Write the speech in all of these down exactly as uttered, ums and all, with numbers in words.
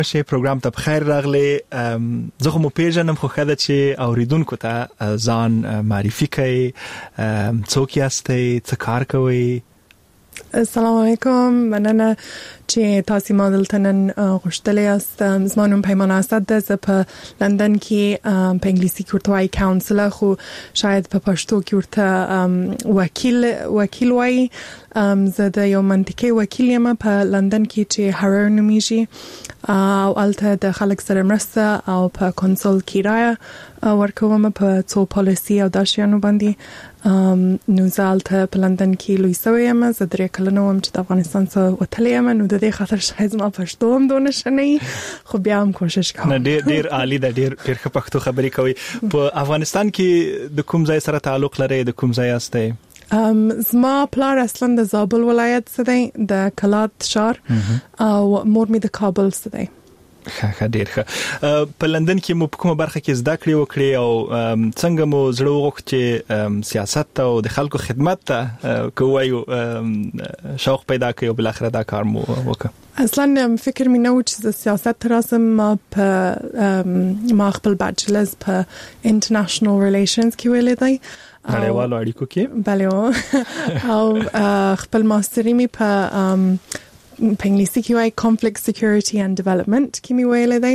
شي پروګرام ته بخیر راغلی. زه خو مو پیژنم خو ښه ده چې اوریدونکو ته ځان معرفي کړئ. څوک یاستئ؟ څه کار کوئ؟ السلام علیکم. مننه چې تاسو ما دلته نن غوښتلی یاست. زما نوم پیمانه اسد ده. زه په لندن کې په انګلیسي کې ورته وایي کاونسلر، خو شاید په پښتو کې ورته وکیل وکیل وایي. زه د یو منطقې وکیل یم په لندن کې چې هارو نومیږي، او هلته د خلک سره مرسته او په کنسول کې رایه ورکوم په څو پالیسي او دا شیانو باندې. نو زه هلته په لندن کې لوی سوی یم. زه درې کلنه وم چې د افغانستان څخه وتلی یم، نو د دې خاطر شاید زما پښتو هم دونه ښه نه وي، خو بیا هم کوشش کوم. ډېر ډېر عالی ده، ډېر ډېر ښه پښتو خبرې کوي. په افغانستان کې د کوم ځای سره تعلق لرئ؟ د کوم ځای یاستئ؟ زما پلار اصلا د زابل ولایت څخه دی، د کلات شهر، او مور مې د کابل څخه دی. ښه ښه ډېر ښه. په لندن کې مو په کومه برخه کې زده کړې وکړې او څنګه مو زړه وغوښت چې سیاست او د خلکو خدمت ته کوی شوق پیدا کړی او بل اخر دا کار مو وکړ؟ اصلا فکر مې نه و چې د سیاست تراسم. ما په ما خپل بچلرز په انټرنیشنل ریلیشنز کې ویلې دی، نړیوالو اړیکو کې. بله، او خپل ماستري مې په په انګلیسي کې وایي conflict security and development کې مې ویلې دی.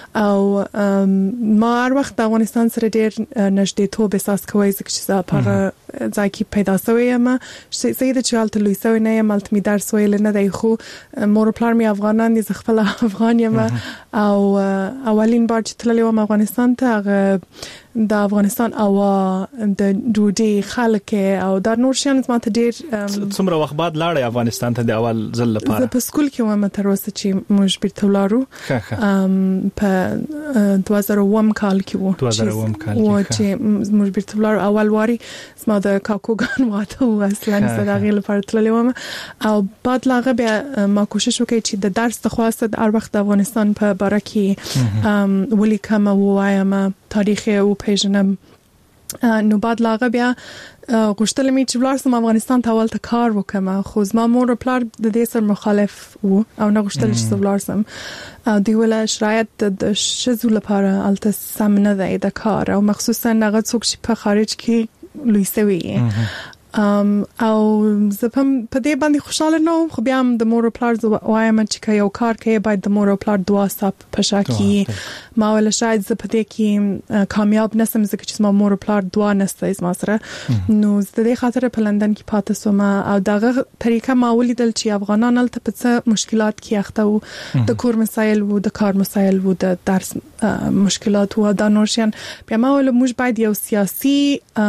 او ما هر وخت د افغانستان سره ډېر نږدېتوب احساس کوی، ځکه چې زه په هغه ځای کې پیدا شوې یم. صحیح ده چې هلته لوی شوې نه یم، هلته مې درس ویلی نه دی، خو مور او پلار مې افغانان دي، زه خپله افغان یم. او اولین بار چې تللی وم افغانستان ته، هغه د افغانستان هوا، د ډوډۍ، خلک او دا نور شیان زما ته ډېر. څومره وخت بعد لاړې افغانستان ته د اول ځل لپاره؟ زه په سکول کې وم تر اوسه چې موږ بیرته ولاړو. په دوه زره اووم کال کې وو دوه زره اووم کال کې چې موږ بیرته ولاړو. اول واري زما د کاکوګان واده و، اصلا زه د هغې لپاره تللی وم. او بعد له هغه بیا ما کوشش وکړی چې د درس د خواسته د هر وخت د افغانستان په باره کې ولیکم او ووایم، تاریخ یې وپېژنم. نو بعد له هغه بیا غوښتل مې چې ولاړ سم افغانستان ته اول ته کار وکړم، خو زما مور او پلار د دې سره مخالف وو او نه غوښتل چې زه ولاړ سم. دوی ویل شرایط د ښځو لپاره هلته سم نه دی د کار، او مخصوصا هغه څوک چې په خارج کې لوی سوي وي. او زه په دې باندې خوشاله نه وم، خو بیا هم د مور او پلار وایم چې که یو کار کوي باید د مور او پلار دعا ستا په شا کړي. ما ویل شاید زه په دې کې کامیاب نسم ځکه چې زما مور او پلار دعا نسته زما سره. نو زه د دې خاطر په لندن کې پاتې سوم. او دغه طریقه ما ولیدل چې افغانان هلته په څه مشکلات کې اخته وو، د کور مسایل وو، د کار مسایل وو، د درس مشکلات وو، دا نور شیان. بیا ما ویل موږ باید یو سیاسي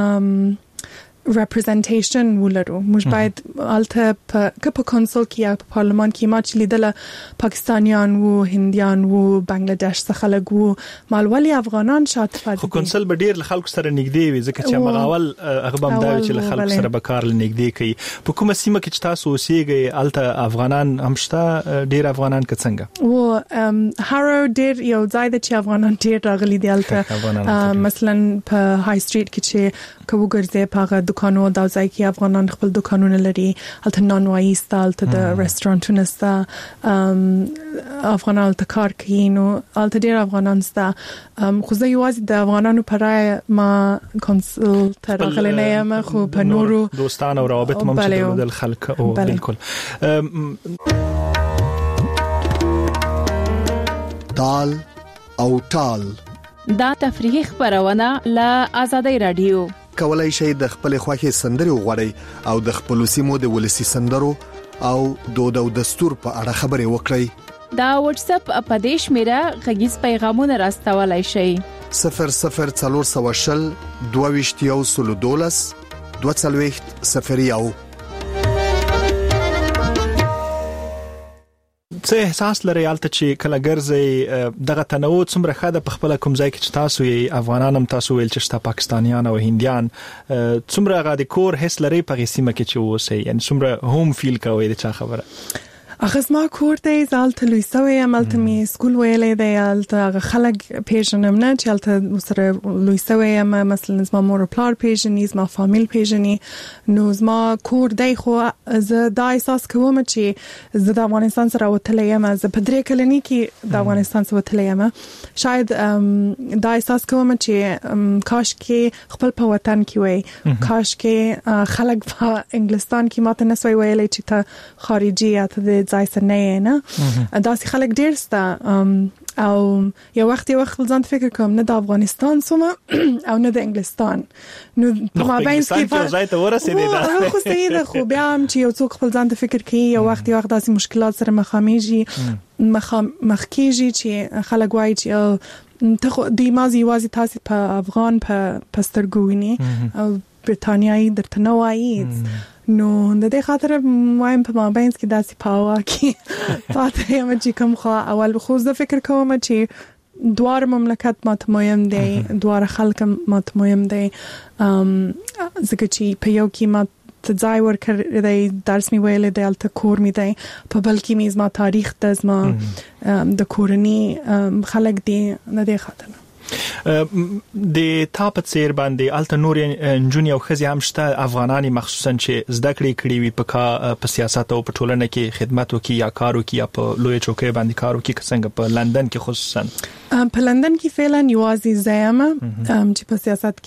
representation ولرو. موږ باید هلته که په کنسول کې یا په پارلمان کې ما چې لیدله پاکستانیان وو، هندیان وو، بنگلاديش څخه خلک وو، مالولي افغانان شاته پاتې. خو کنسول به ډېر له خلکو سره نږدې وي، ځکه چې هغه اول هغه به هم دا وي چې له خلکو سره به کار نږدې کوي. په کومه سیمه کې چې تاسو اوسېږئ هلته افغانان هم شته؟ ډېر افغانان که څنګه؟ و هارو ډېر یو ځای ده چې افغانان ډېر راغلي دي هلته. مثلا په های سټریټ کې چې که وګرځې په هغه دکانو دا ځای کې افغانان خپل دکانونه لري. هلته نانوایي سته، هلته د رستورانتونه سته، افغانان هلته کار کوي. نو هلته ډېر افغانان سته. خو زه یوازې د افغانانو په رایه ما کنسل ته راغلی نه یم، خو په نورو دوستان او روابط هم چې درلودل خلک. او بالکل. تال او ټال دا تفریحي خبرونه له آزادۍ رادیو. کولای شئ د خپل خوښي سندري وغوړئ او د خپل سیمو د ولسی سندرو او دود او دستور په اړه خبرې وکړئ. دا واتس اپ اپدیش میرا غږیز پیغامونه راستولای شئ. صفر صفر څلور سوه شل دوه ویشت یو سل دولس دوه څلوېښت صفر یو. څه احساس لري هلته چې کله ګرځئ دغه تنوع څومره ښه ده په خپله کوم ځای کې چې تاسو یې افغانان هم تاسو ویل چې شته پاکستانیان او هندیان، څومره هغه د کور حس لري په هغې سیمه کې چې اوسئ؟ یعنې څومره هوم فیل کوئ د چا خبره؟ اخس ما کور دی زالت لویسوی عملت می سکول ویلې دی الته خلک پیژنم نه چې الته سره لویسوی ام مثلا زما مور پلار پیژني زما فامیل پیژني نو زما کور دی خو زه دا احساس کوم چې زه د افغانستان سره وتلې یم زه په درې کلنی کې د افغانستان سره وتلې یم شاید دا احساس کوم چې کاش کې خپل په وطن کې وای کاش کې خلک په انګلستان کې ماته نسوي ویلې چې ته خارجي یا ته ځای سره نه نه دا سي خلک ډیر ستا او یو وخت یو وخت ځان فکر کوم نه د افغانستان سم او نه د انګلستان نو په مابین کې ځای ته ورسېدې دا خو صحیح ده خو بیا هم چې یو څوک خپل ځان ته فکر کوي یو وخت یو وخت داسې مشکلات سره مخامېږي مخ کېږي چې خلک وایي چې ته خو د مازی وازي تاسو په افغان په پسترګوینی او برتانیایی درته نه وایي نو د دې خاطر وایم په مابین کې داسې پاوا کې پاتې یم چې کوم خو اول خو زه فکر کوم چې دوار مملکت ماته مهم دی دوار خلک ماته مهم دی ام ځکه چې په یو کې ما ته ځای ورکړی دی درس می ویل دی الته کور می دی په بل کې می زما تاریخ د زما د کورنی خلک دی نه دی خاطر د تاپ څیر باندې الته نور انجونی او خزي هم شته افغانانی مخصوصا چې زده کړې کړې وي په په سیاست او په ټولنه کې خدمت وکي یا کار وکي یا په لوی چوکۍ باندې کار وکي څنګه په لندن کې خصوصا په لندن کې فعلا یوازې زما چې په سیاست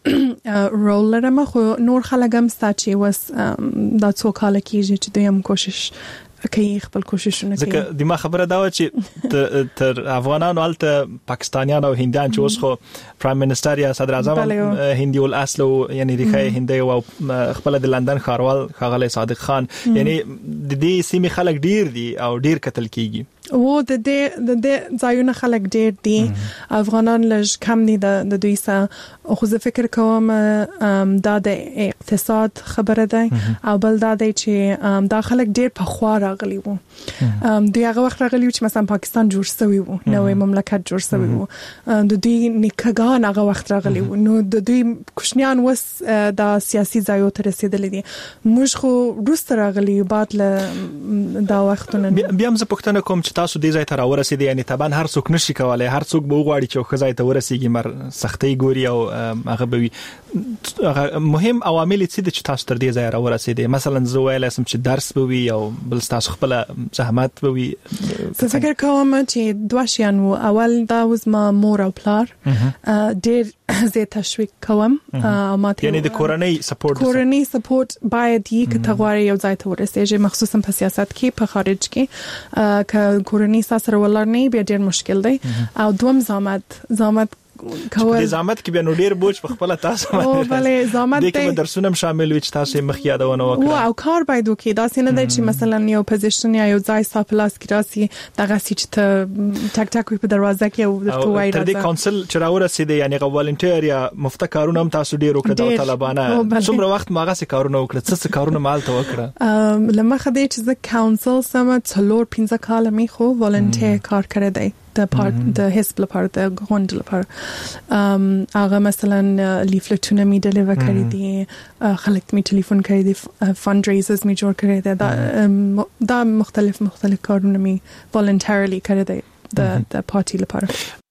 کې رول لرم خو نور خلک هم ستاسو وس د څو کال کېږي چې دوی هم کوشش کوي خپل کوششونه کوي ځکه د ما خبره دا و چې تر افغانانو الته پاکستانیان او هندیان چې اوس خو پرایم منسٹر یا صدر اعظم هندي ول اصل یعنی ریخه هندي او خپل د لندن خاروال خغلی صادق خان یعنی د دې سیمې خلک ډیر دي او ډیر قتل کیږي و د دې د دې ځایونه خلک ډیر دي افغانان لږ کم دي د دوی سره خو زه فکر کوم دا د اقتصاد خبره ده او بل دا دی چې دا خلک ډیر په خوا راغلي وو دوی هغه وخت راغلي چې مثلا پاکستان جوړ شوی وو نوې مملکت جوړ شوی وو د دوی نیکګان هغه وخت راغلي وو نو د دوی کوشنیان وس د سیاسي ځایو ته رسیدلې دي موږ خو روس راغلي بعد له دا وختونه بیا هم زه پوښتنه کوم چې تاسو دې ځای ته راورسېدئ یعنی طبعا هر څوک نشي کولای هر څوک به وغواړي چې خو ځای ته ورسېږي مر سختۍ ګوري او هغه به وي مهم عوامل څه دي چې تاسو تر دې ځای راورسېدئ مثلا زه ویلای سم چې درس به وي او بل تاسو خپل زحمت به وي زه فکر کوم چې دوه شیان وو اول دا وز ما مور او پلار ډېر زه تشویق کوم ماته یعنی د کورنۍ سپورټ کورنۍ سپورټ باید یې کټغوري یو ځای ته ورسېږي مخصوصا په سیاست کې په خارج کې ک کورنۍ سره ولرنی به ډېر مشکل دی او دوم زحمت زحمت کول د زحمت کې به نو ډیر بوج په خپل تاسو باندې او بلې زحمت د کوم درسونه شامل وي چې تاسو مخ یادونه وکړه او کار باید وکړي دا څنګه دی چې مثلا یو پوزیشن یا یو ځای ساپلاس کې راسي دغه چې ته ټک ټک په دروازه کې او د توای راځي د کونسل چې راورسېده یعنی غوالنټیر یا مفتکارونه هم تاسو ډیر وکړه د طالبانه څومره وخت ماغه سي کارونه وکړه څه څه کارونه مالته وکړه لمخه دی چې د کونسل سم څلور پنځه کال می خو والنټیر کار کړی دی د پارت د حزب لپاره د غونډ لپاره ام هغه مثلا لیفلټونه می ډیلیور کړی دي خلک می ټلیفون کړی دي فند ریزرز می جوړ کړی دي دا دا مختلف مختلف کارونه می والنټریلی کړی دي د د پارټي لپاره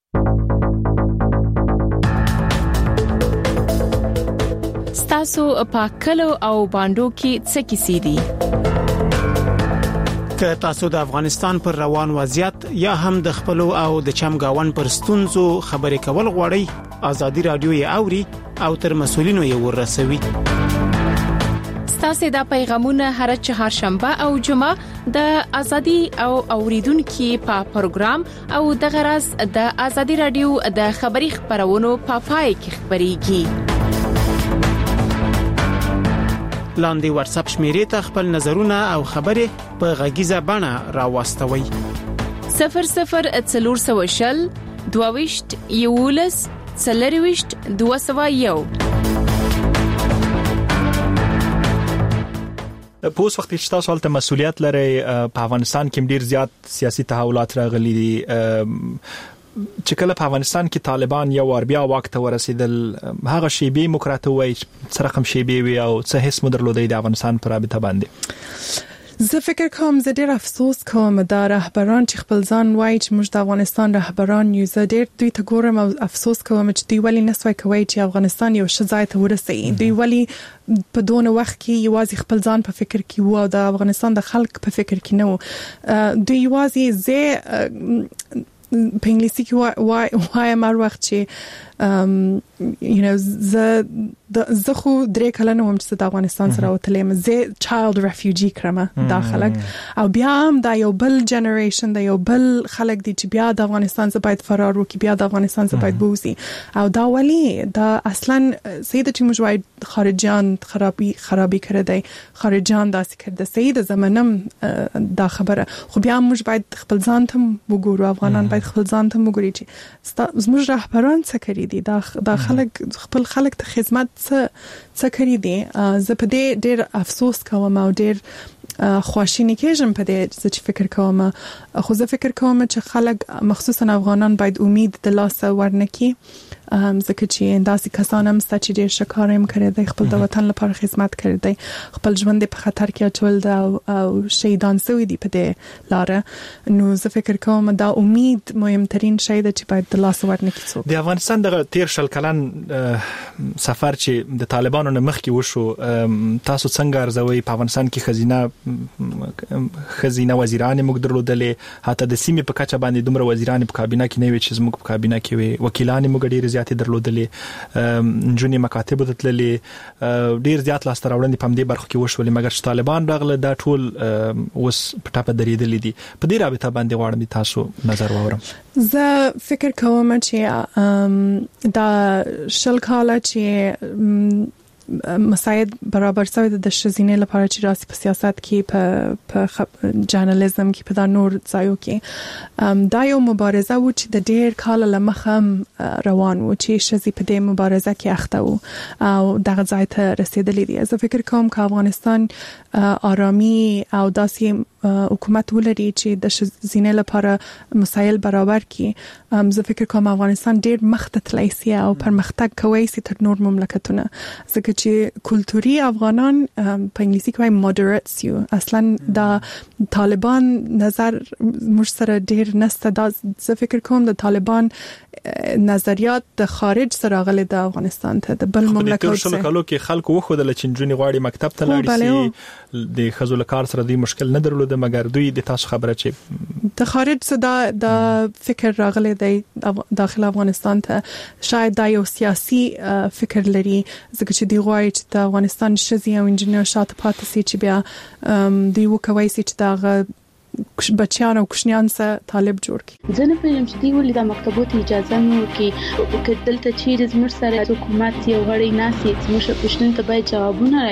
ستاسو پاکلو او باندو کې څه کیسې دي که تاسو د افغانستان پر روان وضعیت یا هم د خپل او د چمګاون پر ستونزو خبرې کول غواړئ ازادي رادیو یې اوري او تر مسولینو یې ورسوي ستاسو د پیغامونه هر چهارشنبه او جمعه د ازادي او اوریدونکو په پروګرام او د غرض د ازادي رادیو د خبري خبرونو په پای کې خبريږي لاندې واتس اپ شمیرې ته خپل نظرونه او خبرې په غږیزه بڼه راوستوي صفر صفر څلور سوه شل دوه یولس څلرويشت دوه سوه یو په اوس وخت کې تاسو ولته مسؤلیت لري په افغانستان کې ډیر زیات سیاسي تحولات راغلي دي چې کله په افغانستان کې طالبان یو ور بیا وخت ورسېدل هغه شی به مکرته وای څه رقم شی به وي او څه هیڅ مدرلودي د افغانستان پر رابطه باندې زه فکر کوم زه ډیر افسوس کوم دا رهبران چې خپل ځان وایي چې موږ د افغانستان رهبران یو، زه ډیر دوی ته ګورم او افسوس کوم چې دوی ولی نسوي کوي چې افغانستان یو ښه ځای ته ورسېږي. دوی ولی په دونه وخت کې یوازې خپل ځان په فکر کې وو او د افغانستان د خلک په فکر کې نه وو. دوی یوازې زه په انګلیسي کې وای وای مر وخت چې ام یو نو زه زه خو درې کلنه وم چې د افغانستان سره وتلم، زه چایلد ریفیوجی کړم دا خلک، او بیا هم دا یو بل جنریشن دا یو بل خلک دي چې بیا د افغانستان څخه باید فرار وکړي، بیا د افغانستان څخه باید بوزي. او دا ولی دا اصلا سید چې موږ وای خارجيان خرابي خرابي کړی دی، خارجيان داسې کړی، سید زمانم دا خبره، خو بیا موږ باید خپل ځان ته وګورو، افغانان باید خپل ځان ته وګوري چې زموږ رهبران څه کړی دي، دا دا خلک خپل خلک ته خدمت څه څه کړی دي. زه په دې ډېر افسوس کوم او ډېر خواشینی کېږم په دې چې فکر کوم. خو زه فکر کوم چې خلک مخصوصا افغانان باید امید د لاسه ورنکي، ځکه چې داسې کسان هم ستا چې ډېر ښه کار هم کړی دی، خپل د وطن لپاره خدمت کړی دی، خپل ژوند په خطر کې اچول دی او شهیدان شوي دي په دې لاره. نو زه فکر کوم دا امید مهمترین شی ده چې باید د لاسه ورنکي څوک. د افغانستان د تیر شل کلن سفر چې د طالبانو نه مخکې وشو، تاسو څنګه ارزوي په افغانستان کې خزینه خزینه وزیران موږ درلودلې، حتی د سیمې په کچه باندې دومره وزیران په کابینه کې نه وي چې زموږ په کابینه کې وي، وکیلان موږ ډېر زیات درلودلې، جونې مکاتب تللې، ډېر زیات لاس راوړنې په دې برخه کې وشولې، مګر چې طالبان راغله دا ټول اوس په ټاپه درېدلې دي. په دې رابطه باندې غواړم تاسو نظر واورم. زه فکر کوم چې دا شل کاله چې مساعد برابر شوی د ښځینې لپاره چې راسي په سیاست کې په په جرنالیزم کې په دا نور ځایو کې دا یو مبارزه و چې د ډېر کال لمخه روان و چې ښځې په دې مبارزه کې اخته و او دغه ځای ته رسیدلې دي. زه فکر کوم چې افغانستان آرامي او داسې حکومت ولري چې د ښځینې لپاره مسایل برابر کړي. زه فکر کوم افغانستان ډېر مخته تللی سي او پرمختګ کوي سي تر نور مملکتونه، ځکه چې کلتوري افغانان په انګلیسي کې وايي مودریټس یو، اصلا دا طالبان نظر موږ سره ډېر نسته. دا زه فکر کوم د طالبان نظریات د خارج سره غلي د افغانستان ته د بل مملکت څخه شل کالو کې خلکو وخدل چې جنونی غواړي مکتب ته لاړ شي، د خزو لکار سره د مشکل نه درلود، مګر دوی د تاسو خبره چې د خارج څخه د فکر راغلي دی داخل افغانستان ته، شاید دا یو سیاسي فکر لري، ځکه چې دی غواړي چې د افغانستان ښځې او انجینر شاته پاتې شي، چې بیا دوی وکوي چې دا بچیان او کوشنیان سره طالب جوړ کړي. زه نه پوهیږم چې دی ولې د مکتبونو اجازه نه ورکړي، که دلته چیرې زموږ سره حکومت یو غړی ناسي زموږ پوښتنې ته باید جوابونه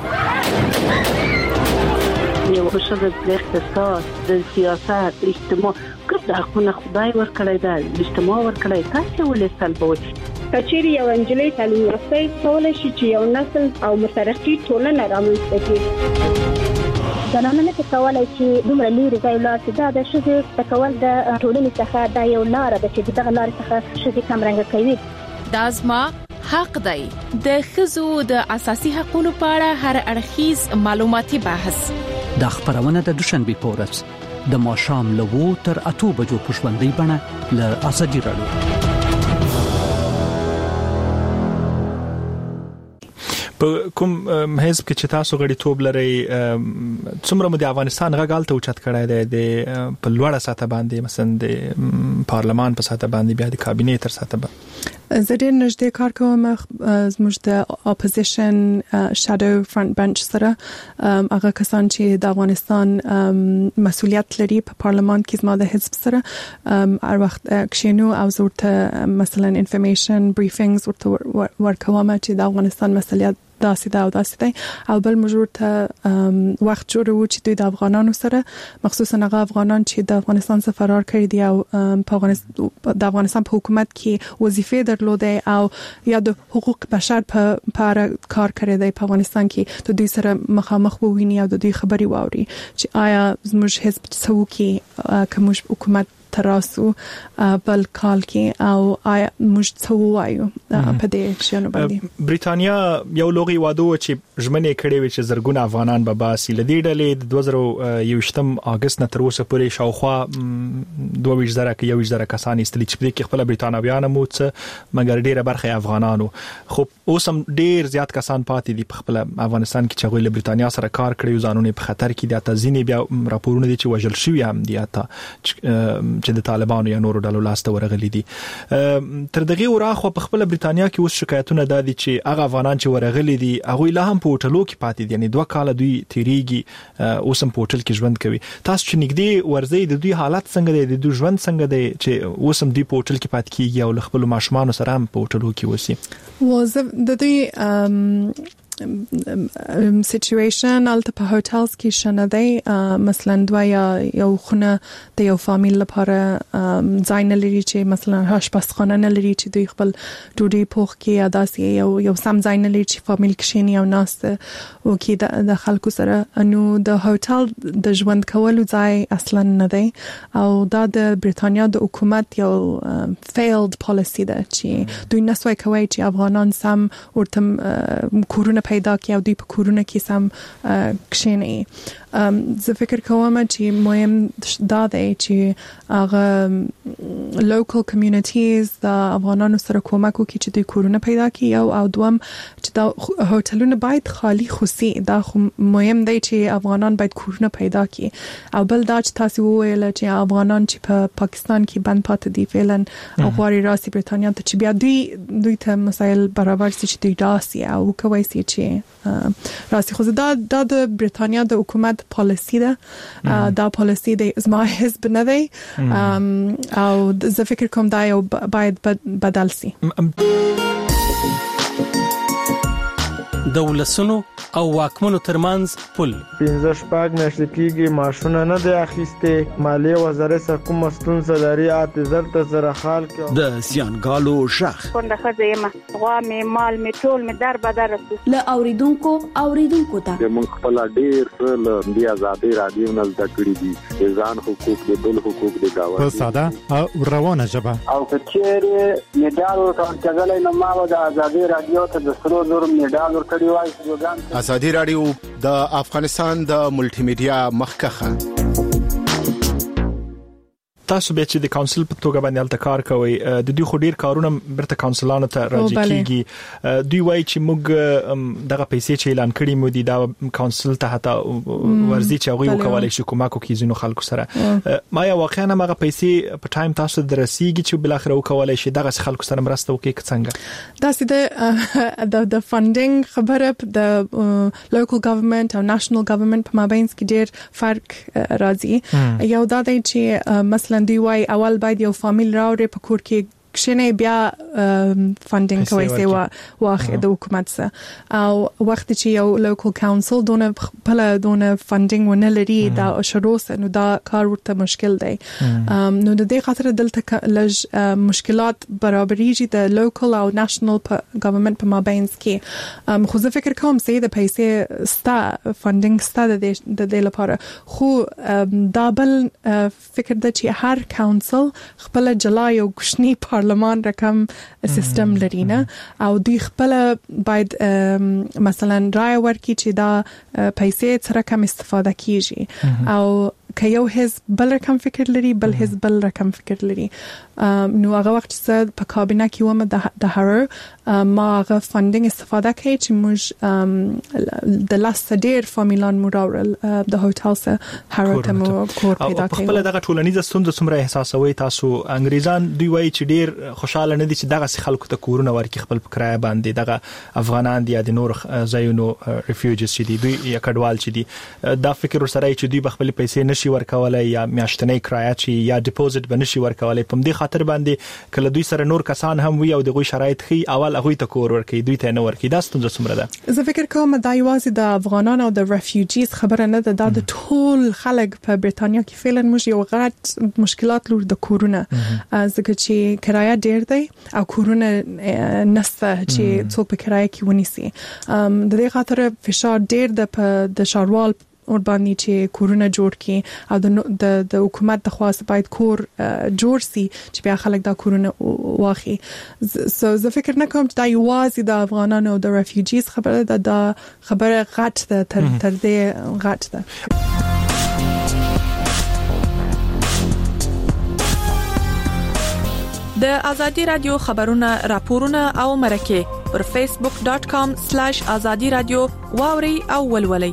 راکړي. یو ښه د اقتصاد، د سیاست، اجتماع کوم د حقونو خدای ورکړی دی، اجتماع ورکړی، تاسو ولې سلبوي؟ کچېری یو انجلۍ تعلیم یافته کولای شي چې یو نسل او مترقي ټولنه رامنځته کړي. زنانه نه کولای چې دومره لري ځای لاس دا د شذ تکول د ټولنې څخه دا یو لار ده چې دغه لار څخه شذ کم رنګ کوي. دازما حق دی د خزو د اساسي حقوقو په اړه هر اړخیز معلوماتي بحث د خبرونه د دوشنبه پورس د ماشام لوو تر اتو بجو پښوندې بڼه ل ازادي رادیو. په کوم حزب کې چې تاسو غړي توب لري، څومره د افغانستان غږالته اوچت کړای دی د په لوړه ساته باندې، مثلا د پارلمان په ساته باندې، بیا د کابینې تر ساته باندې؟ زه ډېر نږدې کار کوم زموږ د اپوزیشن شادو فرنٹ بنچ سره، هغه کسان چې د افغانستان مسؤلیت لري په پارلمان کې زما د حزب سره هر وخت کښینو او ورته مثلا انفارمیشن بریفینګز ورته ورکوم چې د افغانستان مسؤلیت داسې دا او داسې دی، او بل موږ ورته وخت جوړو چې دوی د افغانانو سره، مخصوصا هغه افغانان چې د افغانستان څخه فرار کړي دي او په افغانستان د افغانستان په حکومت کې وظیفې درلودې او یا د حقوق بشر په اړه کار کړی دی په افغانستان کې، د دوی سره مخامخ وویني او د دوی خبري واوري چې آیا زموږ حزب څه وکړي که موږ حکومت تراسو بل کال کې او موږ څه وایو په دې شنو باندې. بریټانیا یو لوغي واده چې ژمنې کړې وي چې زرګونه افغانان به باسي لدې ډلې د دوه زره یوویشتم اگست نه تر اوسه پورې شاوخوا دوه ویشت زره کې یو ویشت زره کسان استلی چې په کې خپل بریټانویان مو څه مګر ډیره برخه افغانانو خو اوس هم ډیر زیات کسان پاتې دي په خپل افغانستان کې چې غوښله بریټانیا سره کار کړی ځانونه په خطر کې دي. تاسو ځینې بیا راپورونه دي چې وژل شوی هم دي اته چې د طالبانو یا نورو ډلو لاسته ورغلي دي. تر دغه وراخه په خپل بریټانیا کې اوس شکایتونه دادي چې هغه افغانان چې ورغلي دي هغه لا هم په هوټلو کې پاتې دي یعنی دوه کال دوی تیریږي اوس هم په هوټل کې ژوند کوي. تاسو چې نګدي ورځي د دوی حالت څنګه دي د دوی ژوند څنګه دي چې اوس هم دوی په هوټل کې پاتې کیږي او خپل ماشومان سره هم په هوټلو کې وسی. وظیفه د دوی سچویشن الته په هوټلز کې شنه دی مثلا دوه یا یو خونه د یو فامیل لپاره ځای نه لري چې مثلا آشپزخانه نه لري چې دوی خپل ډوډۍ پوخ کې یا داسې یو یو سم ځای نه لري چې فامیل کښیني او ناسته وکړي د خلکو سره نو د هوټل د ژوند کولو ځای اصلا نه دی او دا د بریټانیا د حکومت یو فیلډ پالیسی ده چې دوی نسوي کوي چې افغانان سم ورته کورونه پیدا کی او دوی په کورونه کې سم کښیني. زه فکر کوم چې مهم دا دی چې هغه لوکل کمیونټیز د افغانانو سره کومک وکړي چې دوی کورونه پیدا کړي او او دوم چې دا هوټلونه باید خالی خوسي دا مهم دی چې افغانان باید کورونه پیدا کړي او بل دا چې تاسو وویل چې افغانان چې په پاکستان کې بند پاتې دي فعلا او غواړي راسي بریټانیا ته چې بیا دوی دوی ته مسایل برابر شي چې دوی راسي او کوي چې راسي خو دا د بریټانیا د حکومت پالیسی ده دا پالیسی د زما حزب نه دی او زه فکر کوم دا یو باید بدل شي. د ولسونو او واکمنو ترمنځ پل پنځه شپږ میاشتې کېږي معاشونه نه دی اخیسته مالیه وزارت حکومت مستون سلاري اعتذار ته سره خال کې د سیانګالو شخ څنګه خځه ما غوا می مال می ټول می در بدر له اوریدونکو اوریدونکو ته د مونږ خپل ډیر له دی آزادي رادیو نه زده کړی دي ځان حقوق د بل حقوق د گاوه په ساده او روانه ژبه او کچېره میډال ورکړل کېدل نو ما د آزادي رادیو ته د سرو زر میډال ورکړی وای. ازادي رادیو د افغانستان د ملټي میډیا مخکخه. تاسو به چې د کونسل په توګه باندې الته کار کوي د دوی خو ډیر کارونه برته کونسلانو ته راځي کیږي دوی وایي چې موږ دغه پیسې چې اعلان کړی مو دي دا کونسل ته حتی ورزي چې هغه وکولای شي کومه کو کیزینو خلکو سره ما یا واقعا هغه پیسې په ټایم تاسو درسیږي چې بل اخر وکولای شي دغه خلکو سره مرسته وکړي څنګه دا سید د د فاندینګ خبره د لوکل ګورنمنت او نېشنل ګورنمنت په مابین کې ډیر فرق راځي یو دا دی چې مثلا دی وای اول باید یو فامیل راوړي په کور کې کښینه بیا فاندینګ کوي سیوا واخه د حکومت سره او وخت چې یو لوکل کونسل دونه بل دونه فاندینګ ونه لري دا شروع نو دا کار ورته مشکل دی نو د دې خاطر دلته لږ مشکلات برابرېږي د لوکل او نېشنل ګورنمنت په مابین کې خو زه فکر کوم چې د پیسې ستا فاندینګ ستا د دې لپاره خو دا بل فکر د چې هر کونسل خپل جلای او کوشنی پارلمان رقم سیستم لري نه او دوی خپل باید مثلا رای ورکړي چې دا پیسې څنګه کم استفاده کیږي او که یو حزب بل رقم فکر لري بل حزب بل رقم فکر لري نو هغه وخت چې په کابینه کې ومه د هر ما هغه فاندینګ استفاده کوي چې موږ د لاس ډیر فامیلان مراورل د هوټل سره هر ته مو کور پیدا کوي خپل دغه ټولنیزه ستونزه څومره احساسوي تاسو انګریزان دوی وایي چې ډیر خوشاله نه دي چې دغه خلکو ته کورونه ورکړي خپل کرایه باندې دغه افغانان دي یا د نور ځایونو ریفیوجیز چې دي دوی یا کډوال چې دي دا فکر سره چې دوی بخپل پیسې نشي ورکولای یا میاشتنۍ کرایه چې یا ډیپوزټ بنشي ورکولای په دې خاطر باندې کله دوی سره نور کسان هم وي او دغه شرایط خي اول هغه ته کور ورکړي دوی ته نه ورکړي دا ستونزه څومره ده. زه فکر کوم دا یوازې د افغانانو او د ریفیوجیز خبره نه ده د ټول خلک په بریټانیا کې فعلا موږ یو غټ مشکلات لور د کورونه ځکه چې کرایه ډیر دی او کورونه نسته چې څوک په کرایه کې ونیسي د دې خاطر فشار ډیر د د شاروال اور باندې چې کورونه جوړ کړي او د د حکومت د خواست باید کور جوړ سي چې بیا خلک دا کورونه واخی. سو زه فکر نه کوم چې دا یوازې د افغانانو او د ریفیوجیز خبره ده، دا خبره غټ ده، تر تر دې غټ ده. د ازادي رادیو خبرونه راپورونه او مرکه پر فیسبوک ډاٹ کام سلیش ازادي رادیو واوري او ولولي.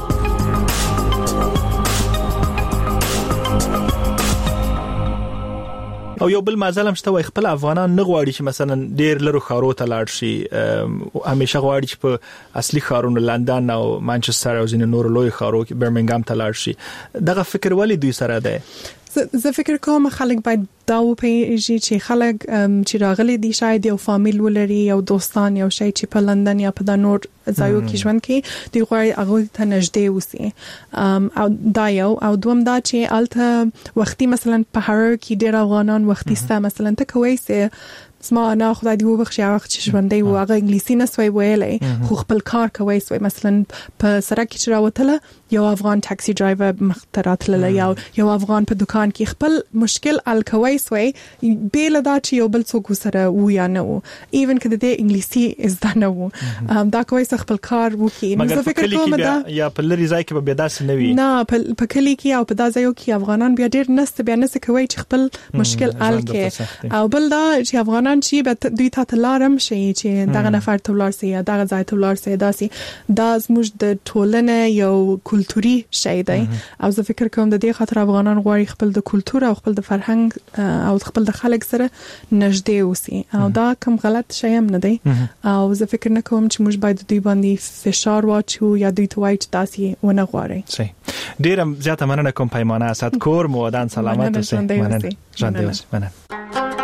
او یو بل مازال هم شته وای خپل افغانان نه غواړي چې مثلا ډیر لرو خارو ته لاړ شي، همیشه غواړي چې په اصلي خارونو لندن او مانچستر او ځینې نور لوی خارو کې برمنګام ته لاړ شي. دغه فکر ولې دوی سره ده؟ زه فکر کوم خلک باید دا وپیژني چې خلک چې راغلي دي شاید یو فامیل ولري او دوستان یو شي چې په لندن یا په د نور ځایو کې ژوند کوي، دی غواړي هغه ته نږدې اوسي. او دا یو او دوم دا چې الته وختي مثلا په هر کې ډیر افغانان وختي ستا مثلا ته کوي سه اسما انا خدای دی وبخښي هغه چې ژوندۍ و هغه انګلیسي نه سوی ویلې خو خپل کار کوي سوی مثلا په سړک کې راوتله یو افغان ټاکسي ډرایور مختراتله یا یو افغان په دکان کې خپل مشکل ال کوي سوی بیل دا چې یو بل څوک سره و یا نه و ایون کله د انګلیسي از دا نه و دا کوي خپل کار وکي. نو فکر کوم دا یا په لری ځای کې به داسې نه وي، نه په کلی کې او په دا ځایو کې افغانان بیا ډیر نست بیا نس کوي چې خپل مشکل ال کې او بل دا چې افغانان چې به دوی ته تلارم شي چې دغه نفر تولار سي یا دغه ځای تولار سي داسي دا زموږ د ټولنې یو کلتوري شی دی. او زه فکر کوم د دې خاطر افغانان غواړي خپل د کلتور او خپل د فرهنګ او خپل د خلک سره نږدې اوسي او دا کوم غلط شی هم نه دی. او زه فکر نه کوم چې موږ باید دوی باندې فشار واچو یا دوی ته وایي چې تاسو ونه غواړئ. صحیح. ډیر زیاته مننه کوم پیمانه اسد کور مو ودان سلامت اوسئ. مننه ژوند دې اوسئ. مننه.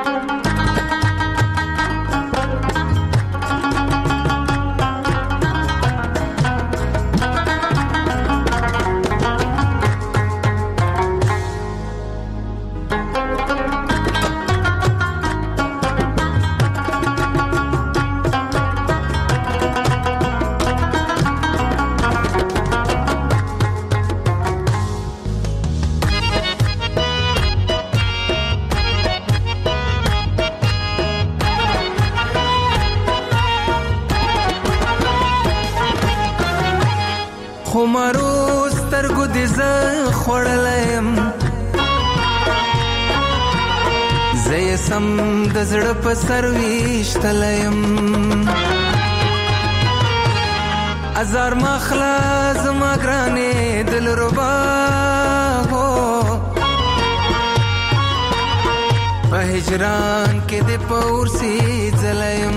سم د زړه په سرويش تلیم ازار مخلا زما ګرانې دل ربا هو په هجران کې د پورسي زلیم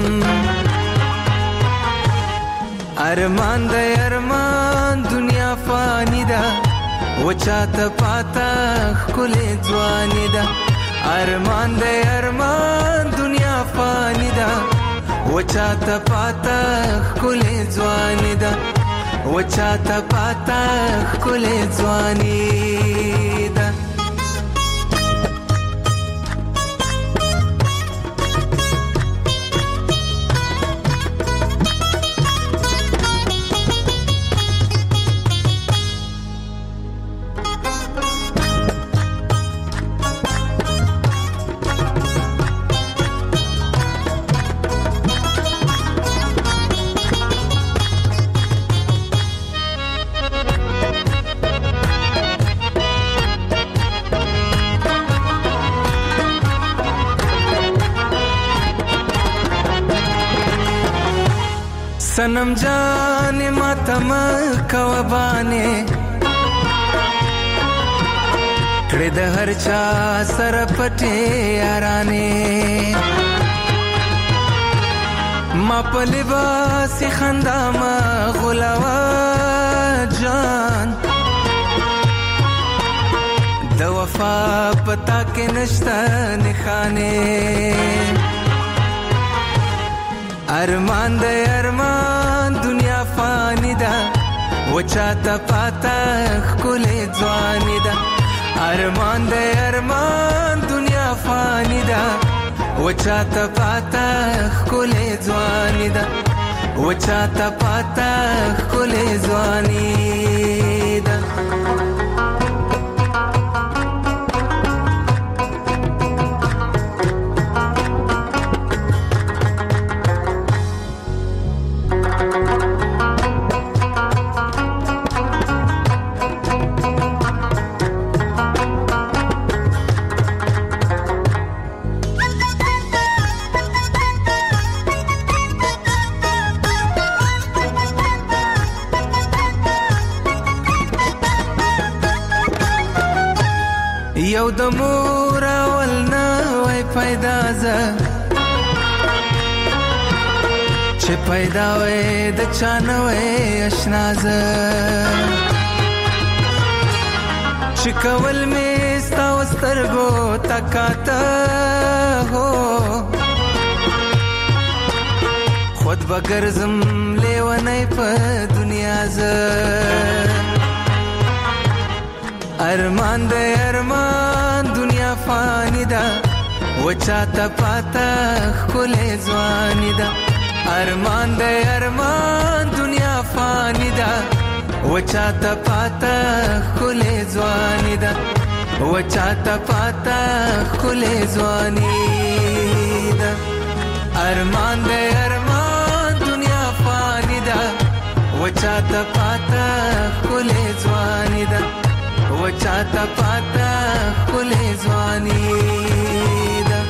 ارمان د ارمان دنیا فانی ده وچاته پاتا خله ځواني ده ارمان دے ارمان دنیا فانی دا وچاتا پاتا خکل ځوانی دا وچاتا پاتا خکل ځوانی دا. सनम जाने मातम कवबाने कड़े द हर चा सर पटे याराने मा पलिबास खंदा मा गुलावा जान द वफा पता के नश्ता निखाने ارمان د ارمان دنیا فانی ده وچاته پاتا خکل ځواني ده ارمان د ارمان دنیا فانی ده وچاته پاتا خکل ځواني ده وچا تا پاتا کله ځواني ده یو د مور اول نه وای پیدا ز چې پیدا وای د چانه وای آشنا ز چې کول می ستا وسترګو تکاته هو خود بغرزم لیونی په دنیا ز ارمان دے ارمان دنیا فانی دا وچا تا پاتا کھلے زوانی دا ارمان دے ارمان دنیا فانی دا وچا تا پاتا کھلے زوانی دا وچا تا پاتا کھلے زوانی دا ارمان دے ارمان دنیا فانی دا وچا تا پاتا کھلے زوانی دا وچا تا پاتا کله ځواني ده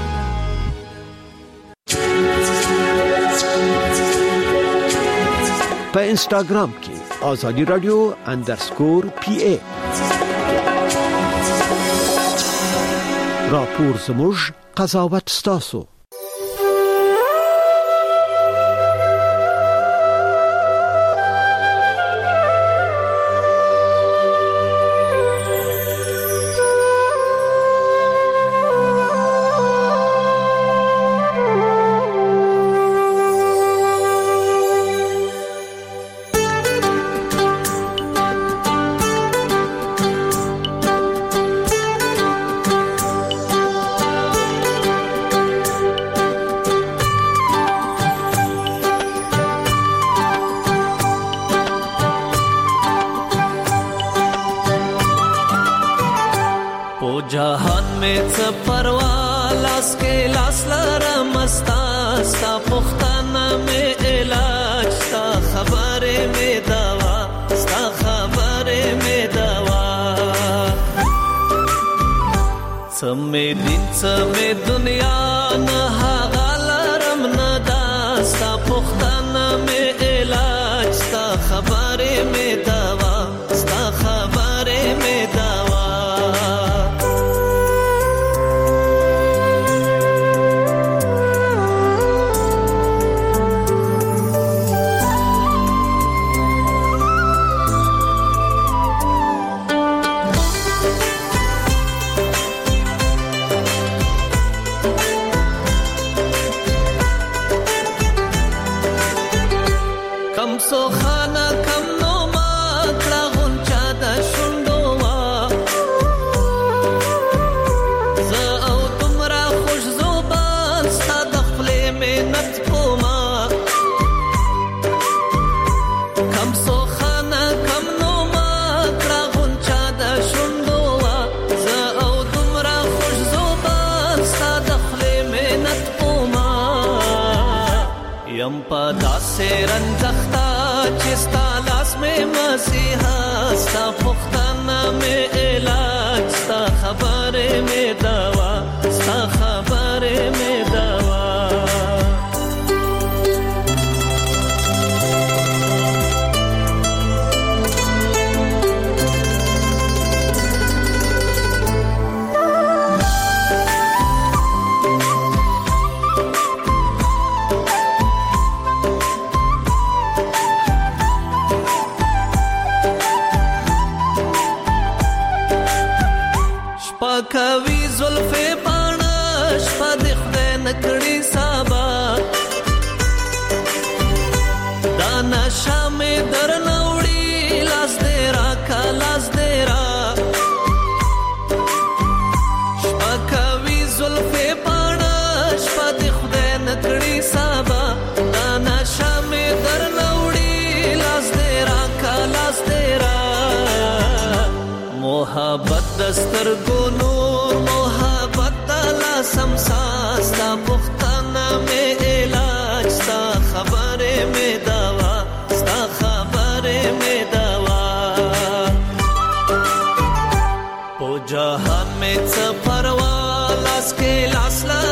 په انستګرام کې آزادی رادیو انډرسکور پی ای راپور زموږ قضاوت ستاسو जहान में परवा लास के लास लरमस्ता सा पुख्ताना में इलाज सा खबरे में दवा सा खबरे में दवा समे दिन समे दुनिया न हागलरम नदा सा पुख्ताना में इलाज सा खबरे में दवा सा खबरे में दवा सो खाना कम नो मात्रा गुंचा दा शुंडोवा ज़ा औ तुमरा खुश ज़ुबान सा दखले में नत कोमा कम सो खाना कम नो मात्रा गुंचा दा शुंडोवा ज़ा औ तुमरा खुश ज़ुबान सा दखले में नत कोमा यम पदा से रंजख्ता चिस्ता लास में मसीहा सा पुख्ताना में इलाज सा खबरे में दवा सा खबरे में दवा کوي زلفې پاڼه شپه د خدای نکړي سابا دا نشه مې در نوړي لاس دې را کا لاس دې را شپه کوي زلفې پاڼه شپه د خدای نکړي سابا دا نشه سترګو نور محبت دلا سمسا ستا پختانه مې علاج ستا خبره مې دوا ستا خبره مې دوا په جهان مې څه پروا لاس کې لاس لا